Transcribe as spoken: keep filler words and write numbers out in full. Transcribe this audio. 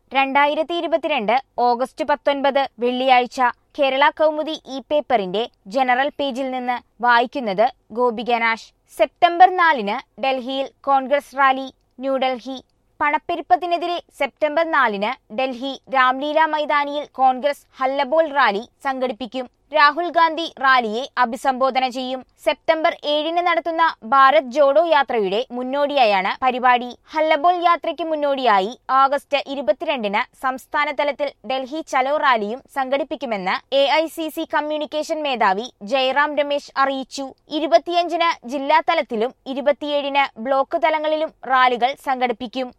രണ്ടായിരത്തി ഇരുപത്തിരണ്ട് ഓഗസ്റ്റ് പത്തൊൻപത് വെള്ളിയാഴ്ച കേരള കൗമുദി ഇ പേപ്പറിന്റെ ജനറൽ പേജിൽ നിന്ന് വായിക്കുന്നത് ഗോപിക നാഷ്. സെപ്റ്റംബർ നാലിന് ഡൽഹിയിൽ കോൺഗ്രസ് റാലി. ന്യൂഡൽഹി. പണപ്പെരുപ്പത്തിനെതിരെ സെപ്റ്റംബർ നാലിന് ഡൽഹി രാംലീല മൈതാനിയിൽ കോൺഗ്രസ് ഹല്ലബോൾ റാലി സംഘടിപ്പിക്കും. രാഹുൽ ഗാന്ധി റാലിയെ അഭിസംബോധന ചെയ്യും. സെപ്റ്റംബർ ഏഴിന് നടത്തുന്ന ഭാരത് ജോഡോ യാത്രയുടെ മുന്നോടിയായാണ് പരിപാടി. ഹല്ലബോൾ യാത്രയ്ക്ക് മുന്നോടിയായി ആഗസ്റ്റ് ഇരുപത്തിരണ്ടിന് സംസ്ഥാന തലത്തിൽ ഡൽഹി ചലോ റാലിയും സംഘടിപ്പിക്കുമെന്ന് A I C C communication മേധാവി ജയറാം രമേശ് അറിയിച്ചു. ഇരുപത്തിയഞ്ചിന് ജില്ലാ തലത്തിലും ഇരുപത്തിയേഴിന് ബ്ലോക്ക് തലങ്ങളിലും റാലികൾ സംഘടിപ്പിക്കും.